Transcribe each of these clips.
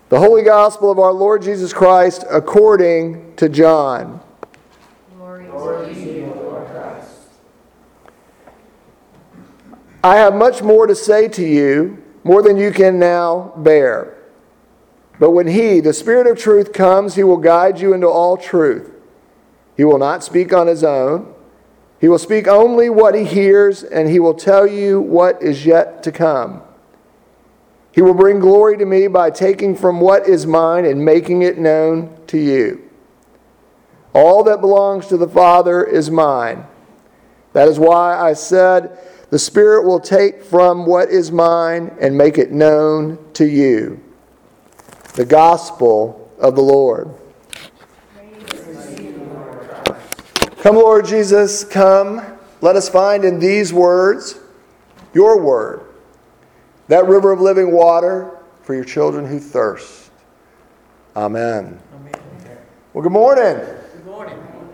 The Holy Gospel of our Lord Jesus Christ according to John. Glory to you, Lord Christ. I have much more to say to you, more than you can now bear. But when He, the Spirit of truth, comes, He will guide you into all truth. He will not speak on His own. He will speak only what He hears, and He will tell you what is yet to come. He will bring glory to me by taking from what is mine and making it known to you. All that belongs to the Father is mine. That is why I said, the Spirit will take from what is mine and make it known to you. The Gospel of the Lord. Come, Lord Jesus, come. Let us find in these words your word, that river of living water for your children who thirst. Amen. Well, good morning. Good morning.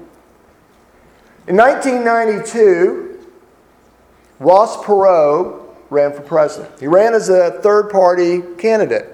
In 1992, Ross Perot ran for president. He ran as a third-party candidate.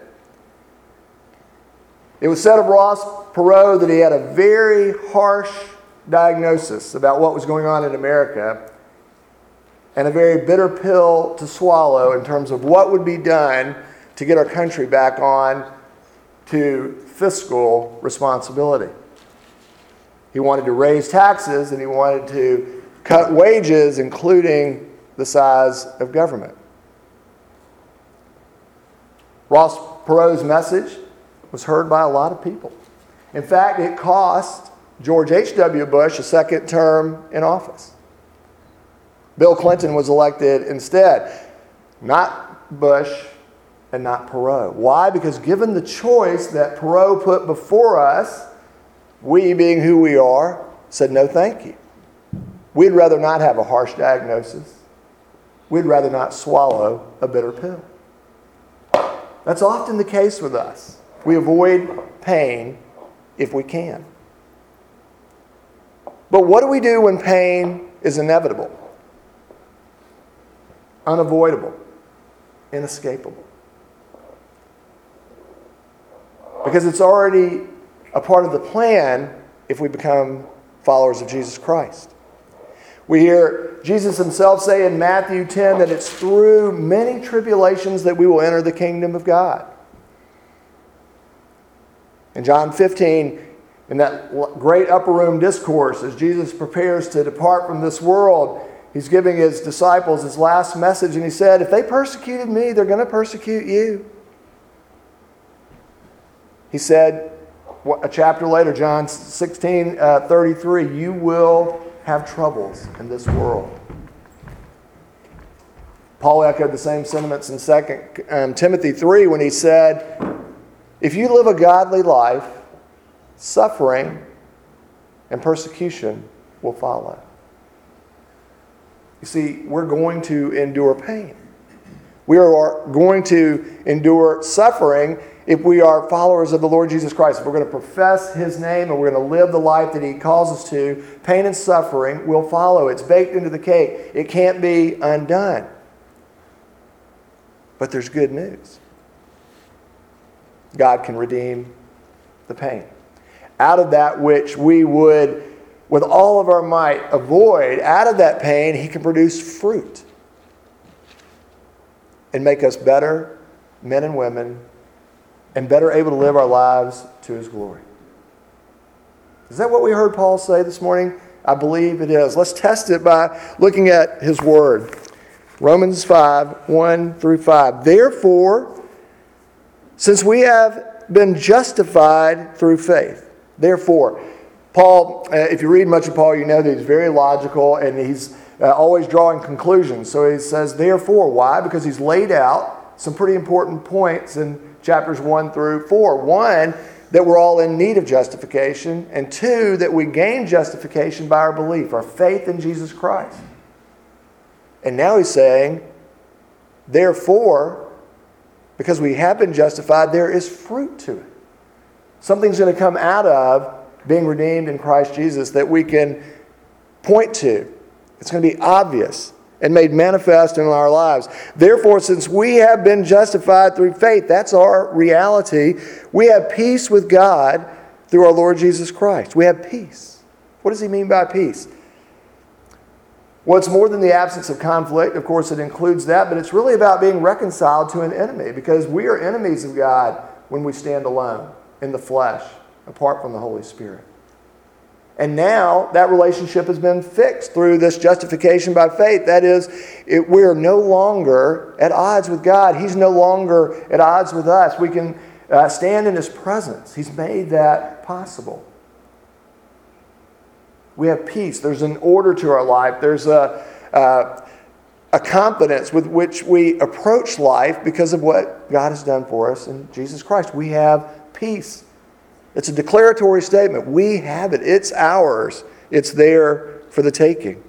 It was said of Ross Perot that he had a very harsh diagnosis about what was going on in America and a very bitter pill to swallow in terms of what would be done to get our country back on to fiscal responsibility. He wanted to raise taxes and he wanted to cut wages, including the size of government. Ross Perot's message was heard by a lot of people. In fact, it cost George H.W. Bush a second term in office. Bill Clinton was elected instead. Not Bush and not Perot. Why? Because given the choice that Perot put before us, we, being who we are, said no thank you. We'd rather not have a harsh diagnosis. We'd rather not swallow a bitter pill. That's often the case with us. We avoid pain if we can. But what do we do when pain is inevitable, unavoidable, inescapable? Because it's already a part of the plan if we become followers of Jesus Christ. We hear Jesus himself say in Matthew 10 that it's through many tribulations that we will enter the kingdom of God. In John 15, in that great upper room discourse, as Jesus prepares to depart from this world, he's giving his disciples his last message, and he said, if they persecuted me, they're going to persecute you. He said, a chapter later, John 16:33, you will have troubles in this world. Paul echoed the same sentiments in 2 Timothy 3 when he said, if you live a godly life, suffering and persecution will follow. You see, we're going to endure pain. We are going to endure suffering if we are followers of the Lord Jesus Christ. If we're going to profess His name and we're going to live the life that He calls us to, pain and suffering will follow. It's baked into the cake. It can't be undone. But there's good news. God can redeem the pain. Out of that which we would, with all of our might, avoid, out of that pain, He can produce fruit and make us better men and women and better able to live our lives to His glory. Is that what we heard Paul say this morning? I believe it is. Let's test it by looking at his word. Romans 5, 1 through 5. Therefore, since we have been justified through faith. Therefore, Paul, if you read much of Paul, you know that he's very logical and he's always drawing conclusions. So he says, therefore. Why? Because he's laid out some pretty important points in chapters 1 through 4. One, that we're all in need of justification. And two, that we gain justification by our belief, our faith in Jesus Christ. And now he's saying, therefore, because we have been justified, there is fruit to it. Something's going to come out of being redeemed in Christ Jesus that we can point to. It's going to be obvious. and made manifest in our lives. Therefore, since we have been justified through faith, that's our reality, we have peace with God through our Lord Jesus Christ. We have peace. What does he mean by peace? Well, it's more than the absence of conflict. Of course, it includes that, but it's really about being reconciled to an enemy, because we are enemies of God when we stand alone in the flesh, apart from the Holy Spirit. And now that relationship has been fixed through this justification by faith. That is, we're no longer at odds with God. He's no longer at odds with us. We can stand in His presence. He's made that possible. We have peace. There's an order to our life. There's a confidence with which we approach life because of what God has done for us in Jesus Christ. We have peace. It's a declaratory statement. We have it. It's ours. It's there for the taking.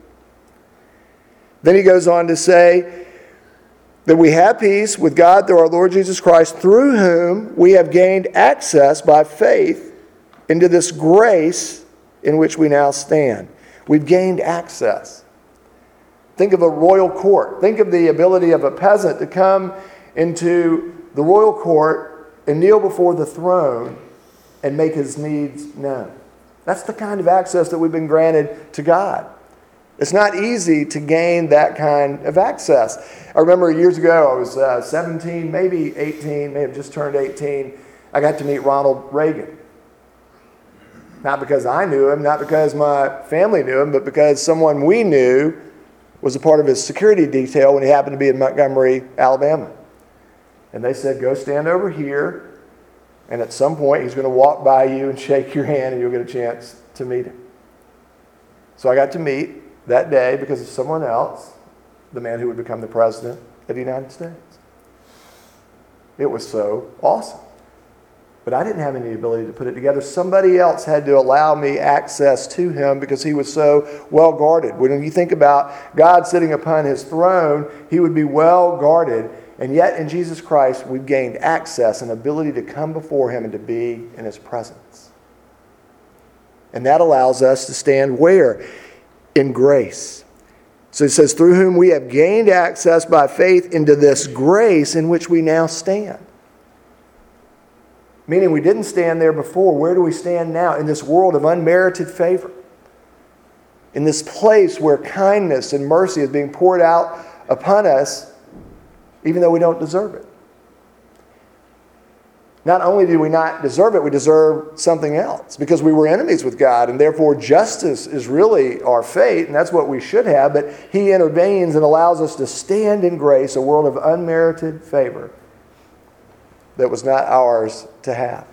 Then he goes on to say that we have peace with God through our Lord Jesus Christ, through whom we have gained access by faith into this grace in which we now stand. We've gained access. Think of a royal court. Think of the ability of a peasant to come into the royal court and kneel before the throne and make his needs known. That's the kind of access that we've been granted to God. It's not easy to gain that kind of access. I remember years ago, I was 17, maybe 18, may have just turned 18. I got to meet Ronald Reagan. Not because I knew him, not because my family knew him, but because someone we knew was a part of his security detail when he happened to be in Montgomery, Alabama. And they said, go stand over here, and at some point he's going to walk by you and shake your hand and you'll get a chance to meet him. So I got to meet that day because of someone else, the man who would become the president of the United States. It was so awesome. But I didn't have any ability to put it together. Somebody else had to allow me access to him because he was so well guarded. When you think about God sitting upon his throne, he would be well guarded. And yet in Jesus Christ, we've gained access and ability to come before him and to be in his presence. And that allows us to stand where? In grace. So it says, through whom we have gained access by faith into this grace in which we now stand. Meaning we didn't stand there before. Where do we stand now? In this world of unmerited favor. In this place where kindness and mercy is being poured out upon us, even though we don't deserve it. Not only do we not deserve it, we deserve something else because we were enemies with God, and therefore justice is really our fate, and that's what we should have, but he intervenes and allows us to stand in grace, a world of unmerited favor that was not ours to have.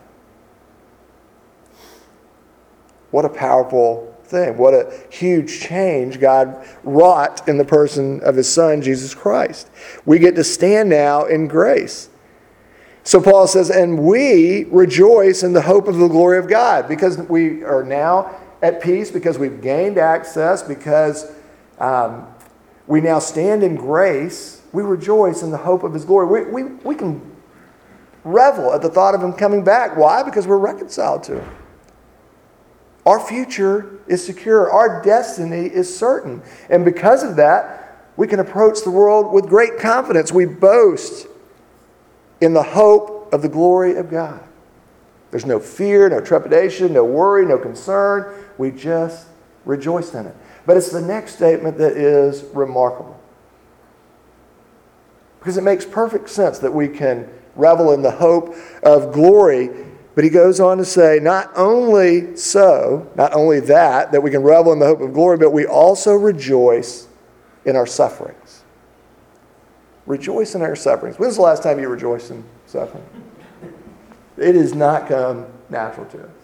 What a powerful thing. What a huge change God wrought in the person of his Son, Jesus Christ. We get to stand now in grace. So Paul says, and we rejoice in the hope of the glory of God, because we are now at peace, because we've gained access, because we now stand in grace. We rejoice in the hope of his glory. We can revel at the thought of him coming back. Why? Because we're reconciled to him. Our future is secure. Our destiny is certain. And because of that, we can approach the world with great confidence. We boast in the hope of the glory of God. There's no fear, no trepidation, no worry, no concern. We just rejoice in it. But it's the next statement that is remarkable. Because it makes perfect sense that we can revel in the hope of glory. But he goes on to say, not only that we can revel in the hope of glory, but we also rejoice in our sufferings. Rejoice in our sufferings. When's the last time you rejoiced in suffering? It has not come natural to us.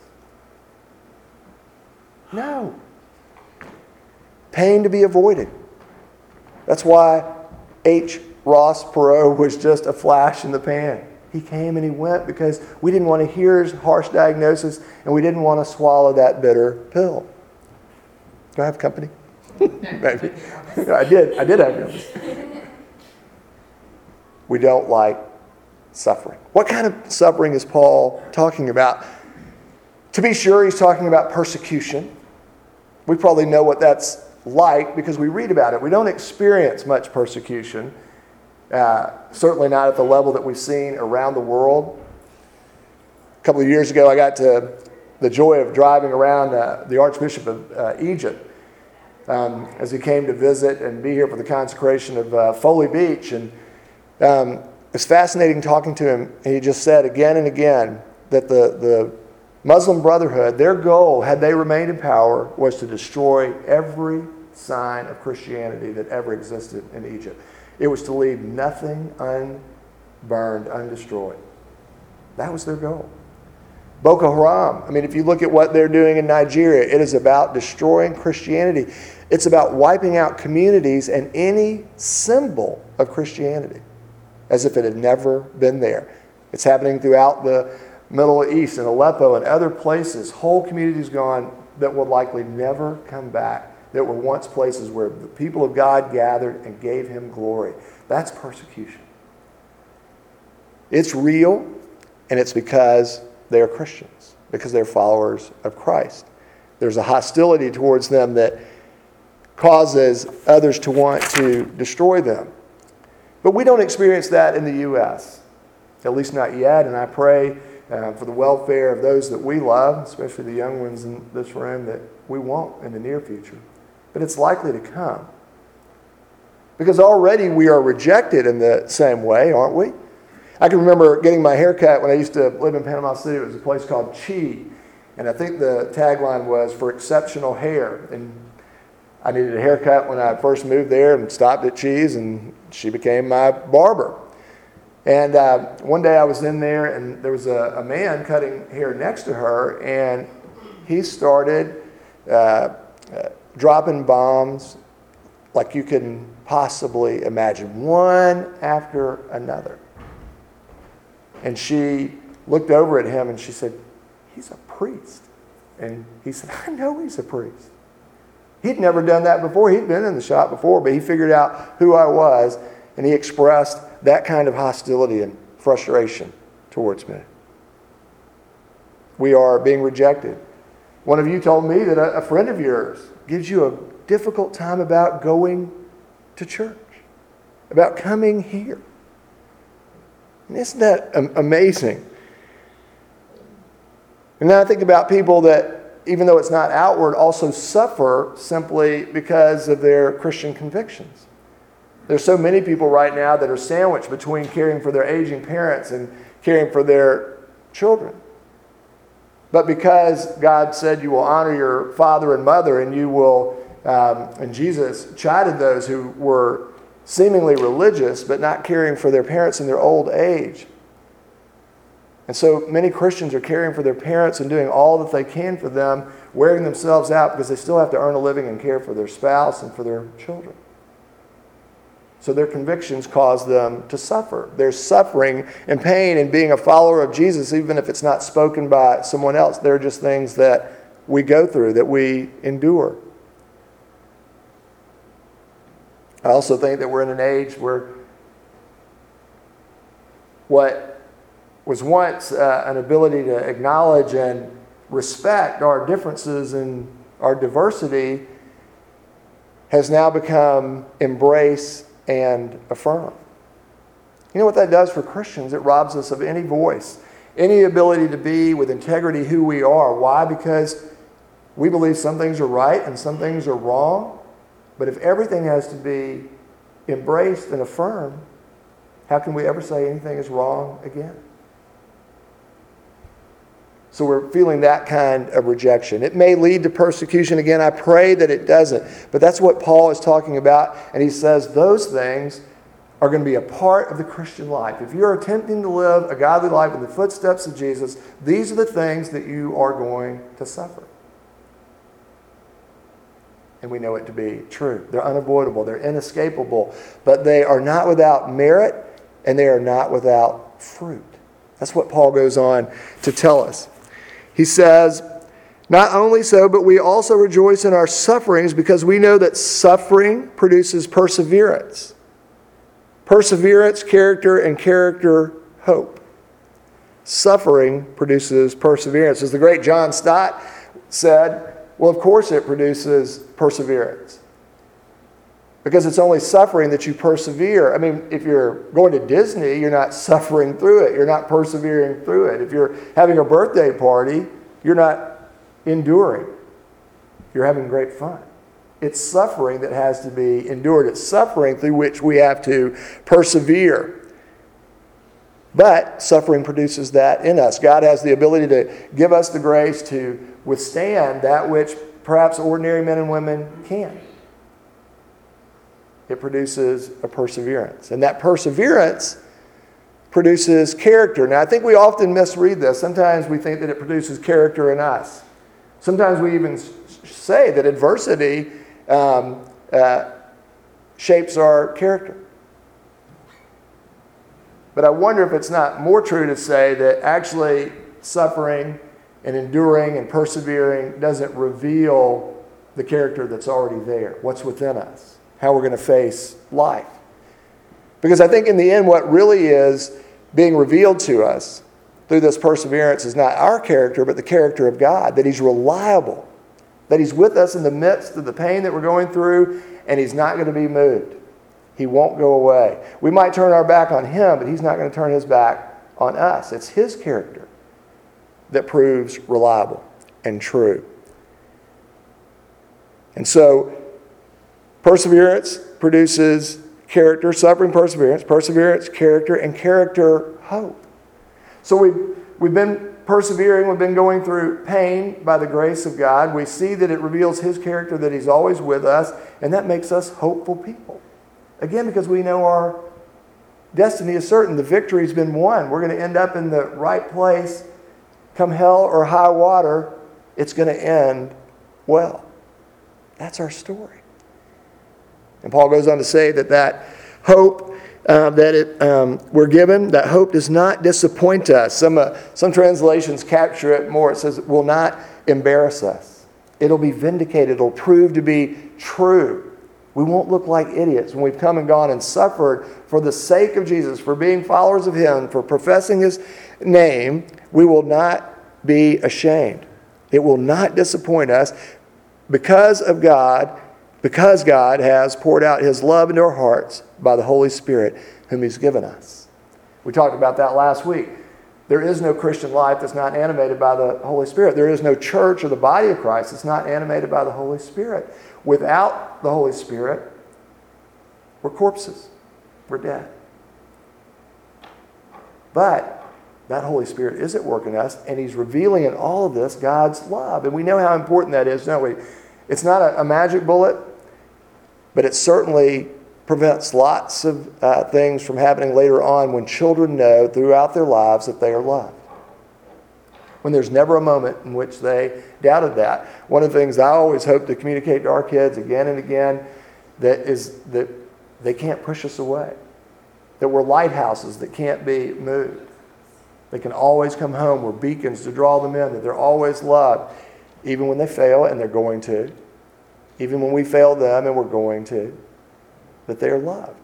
No. Pain to be avoided. That's why H. Ross Perot was just a flash in the pan. He came and he went because we didn't want to hear his harsh diagnosis and we didn't want to swallow that bitter pill. Do I have company? Maybe. I did have company. We don't like suffering. What kind of suffering is Paul talking about? To be sure, he's talking about persecution. We probably know what that's like because we read about it. We don't experience much persecution, certainly not at the level that we've seen around the world. A couple of years ago, I got to the joy of driving around the Archbishop of Egypt as he came to visit and be here for the consecration of Foley Beach. And it's fascinating talking to him. He just said again and again that the Muslim Brotherhood, their goal, had they remained in power, was to destroy every sign of Christianity that ever existed in Egypt. It was to leave nothing unburned, undestroyed. That was their goal. Boko Haram, I mean, if you look at what they're doing in Nigeria, it is about destroying Christianity. It's about wiping out communities and any symbol of Christianity as if it had never been there. It's happening throughout the Middle East and Aleppo and other places. Whole communities gone that will likely never come back, that were once places where the people of God gathered and gave Him glory. That's persecution. It's real, and it's because they are Christians, because they're followers of Christ. There's a hostility towards them that causes others to want to destroy them. But we don't experience that in the U.S., at least not yet, and I pray for the welfare of those that we love, especially the young ones in this room, that we won't in the near future. But it's likely to come. Because already we are rejected in the same way, aren't we? I can remember getting my hair cut when I used to live in Panama City. It was a place called Chi. And I think the tagline was for exceptional hair. And I needed a haircut when I first moved there and stopped at Chi's, and she became my barber. And one day I was in there, and there was a man cutting hair next to her, and he started dropping bombs like you can possibly imagine, one after another. And she looked over at him and she said, "He's a priest." And he said, "I know he's a priest." He'd never done that before. He'd been in the shop before, but he figured out who I was, and he expressed that kind of hostility and frustration towards me. We are being rejected. One of you told me that a friend of yours gives you a difficult time about going to church, about coming here. And isn't that amazing? And then I think about people that, even though it's not outward, also suffer simply because of their Christian convictions. There's so many people right now that are sandwiched between caring for their aging parents and caring for their children. But because God said you will honor your father and mother, and you will, and Jesus chided those who were seemingly religious but not caring for their parents in their old age. And so many Christians are caring for their parents and doing all that they can for them, wearing themselves out because they still have to earn a living and care for their spouse and for their children. So their convictions cause them to suffer. There's suffering and pain in being a follower of Jesus, even if it's not spoken by someone else. They're just things that we go through, that we endure. I also think that we're in an age where what was once an ability to acknowledge and respect our differences and our diversity has now become embrace and affirm. You know what that does for Christians? It robs us of any voice, any ability to be with integrity who we are. Why? Because we believe some things are right and some things are wrong. But if everything has to be embraced and affirmed, how can we ever say anything is wrong again? So we're feeling that kind of rejection. It may lead to persecution again. I pray that it doesn't. But that's what Paul is talking about. And he says those things are going to be a part of the Christian life. If you're attempting to live a godly life in the footsteps of Jesus, these are the things that you are going to suffer. And we know it to be true. They're unavoidable. They're inescapable. But they are not without merit, and they are not without fruit. That's what Paul goes on to tell us. He says, not only so, but we also rejoice in our sufferings because we know that suffering produces perseverance. Perseverance, character, and character, hope. Suffering produces perseverance. As the great John Stott said, well, of course it produces perseverance. Because it's only suffering that you persevere. I mean, if you're going to Disney, you're not suffering through it. You're not persevering through it. If you're having a birthday party, you're not enduring. You're having great fun. It's suffering that has to be endured. It's suffering through which we have to persevere. But suffering produces that in us. God has the ability to give us the grace to withstand that which perhaps ordinary men and women can't. It produces a perseverance. And that perseverance produces character. Now, I think we often misread this. Sometimes we think that it produces character in us. Sometimes we even say that adversity shapes our character. But I wonder if it's not more true to say that actually suffering and enduring and persevering doesn't reveal the character that's already there, what's within us, how we're going to face life. Because I think in the end what really is being revealed to us through this perseverance is not our character, but the character of God, that He's reliable, that He's with us in the midst of the pain that we're going through, and He's not going to be moved. He won't go away. We might turn our back on Him, but He's not going to turn His back on us. It's His character that proves reliable and true. And so, perseverance produces character, suffering, perseverance, character, and character, hope. So we've been persevering, we've been going through pain by the grace of God. We see that it reveals His character, that He's always with us, and that makes us hopeful people. Again, because we know our destiny is certain. The victory's been won. We're going to end up in the right place. Come hell or high water, it's going to end well. That's our story. And Paul goes on to say that hope we're given, that hope does not disappoint us. Some translations capture it more. It says it will not embarrass us. It'll be vindicated. It'll prove to be true. We won't look like idiots when we've come and gone and suffered for the sake of Jesus, for being followers of Him, for professing His name. We will not be ashamed. It will not disappoint us because God has poured out His love into our hearts by the Holy Spirit whom He's given us. We talked about that last week. There is no Christian life that's not animated by the Holy Spirit. There is no church or the body of Christ that's not animated by the Holy Spirit. Without the Holy Spirit, we're corpses. We're dead. But that Holy Spirit is at work in us, and He's revealing in all of this God's love. And we know how important that is, don't we? It's not a magic bullet, but it certainly prevents lots of things from happening later on when children know throughout their lives that they are loved. When there's never a moment in which they doubted that. One of the things I always hope to communicate to our kids again and again is that they can't push us away. That we're lighthouses that can't be moved. They can always come home. We're beacons to draw them in. That they're always loved. Even when they fail, and they're going to. Even when we fail them, and we're going to. That they are loved.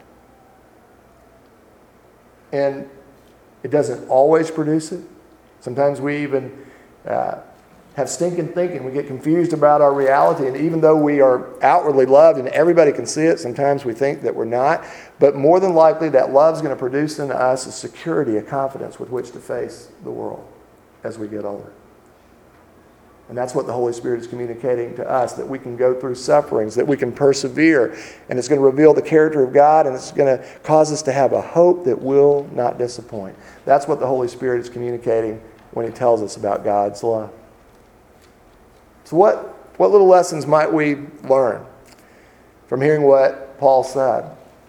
And it doesn't always produce it. Sometimes we even have stinking thinking. We get confused about our reality. And even though we are outwardly loved and everybody can see it, sometimes we think that we're not. But more than likely, that love's going to produce in us a security, a confidence with which to face the world as we get older. And that's what the Holy Spirit is communicating to us, that we can go through sufferings, that we can persevere. And it's going to reveal the character of God, and it's going to cause us to have a hope that will not disappoint. That's what the Holy Spirit is communicating when He tells us about God's love. So what little lessons might we learn from hearing what Paul said?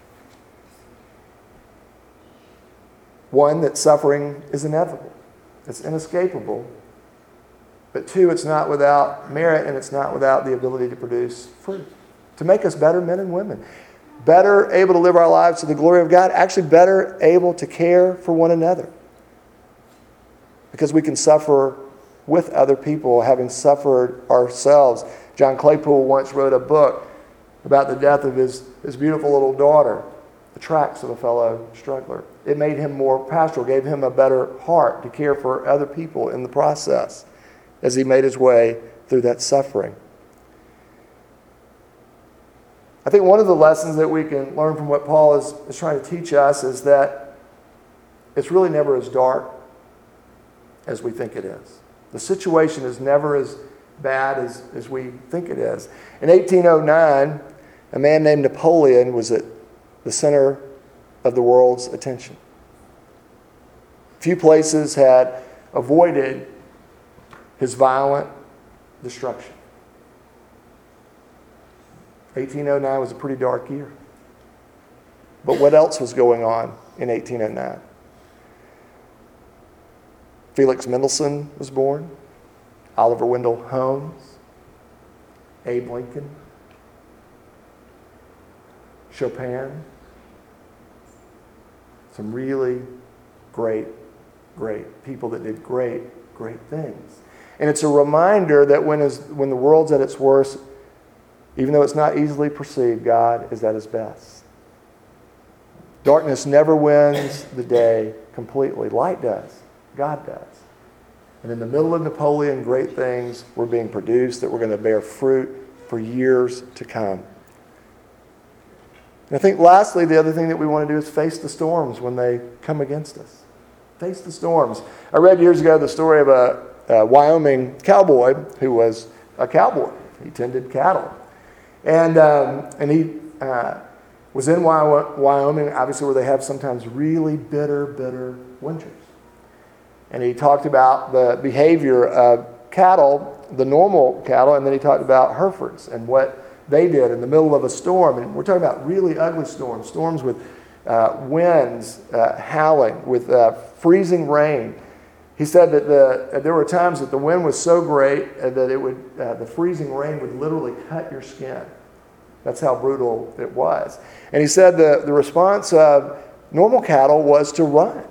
One, that suffering is inevitable. It's inescapable. But two, it's not without merit, and it's not without the ability to produce fruit. To make us better men and women. Better able to live our lives to the glory of God. Actually better able to care for one another. Because we can suffer with other people, having suffered ourselves. John Claypool once wrote a book about the death of his beautiful little daughter. The tracks of a fellow struggler. It made him more pastoral, gave him a better heart to care for other people in the process as he made his way through that suffering. I think one of the lessons that we can learn from what Paul is trying to teach us is that it's really never as dark as we think it is. The situation is never as bad as we think it is. In 1809, a man named Napoleon was at the center of the world's attention. Few places had avoided his violent destruction. 1809 was a pretty dark year. But what else was going on in 1809? Felix Mendelssohn was born. Oliver Wendell Holmes. Abe Lincoln. Chopin. Some really great people that did great things. And it's a reminder that when the world's at its worst, even though it's not easily perceived, God is at his best. Darkness never wins the day completely. Light does. God does. And in the middle of Napoleon, great things were being produced that were going to bear fruit for years to come. And I think lastly, the other thing that we want to do is face the storms when they come against us. Face the storms. I read years ago the story of a Wyoming cowboy who was a cowboy. He tended cattle. And he was in Wyoming, obviously where they have sometimes really bitter winters. And he talked about the behavior of cattle, the normal cattle, and then he talked about Herefords and what they did in the middle of a storm. And we're talking about really ugly storms with winds howling, with freezing rain. He said that there were times that the wind was so great that the freezing rain would literally cut your skin. That's how brutal it was. And he said the response of normal cattle was to run.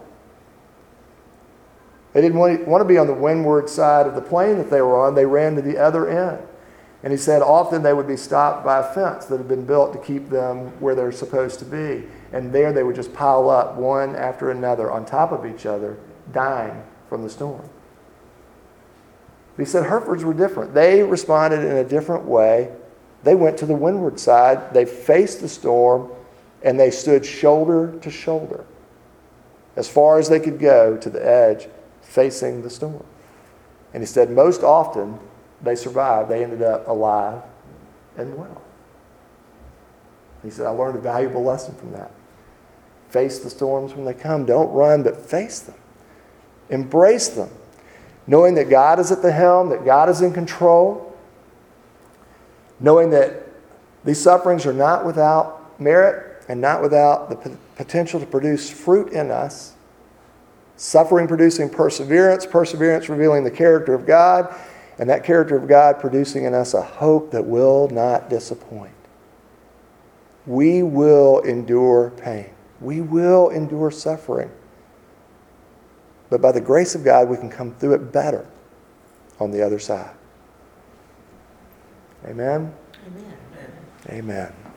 They didn't want to be on the windward side of the plain that they were on. They ran to the other end. And he said often they would be stopped by a fence that had been built to keep them where they're supposed to be. And there they would just pile up one after another on top of each other, dying from the storm. But he said Herefords were different. They responded in a different way. They went to the windward side. They faced the storm, and they stood shoulder to shoulder, as far as they could go to the edge, facing the storm. And he said most often they survived. They ended up alive and well. He said, I learned a valuable lesson from that. Face the storms when they come. Don't run, but face them. Embrace them. Knowing that God is at the helm, that God is in control. Knowing that these sufferings are not without merit and not without the potential to produce fruit in us. Suffering producing perseverance, perseverance revealing the character of God, and that character of God producing in us a hope that will not disappoint. We will endure pain. We will endure suffering. But by the grace of God, we can come through it better on the other side. Amen? Amen. Amen.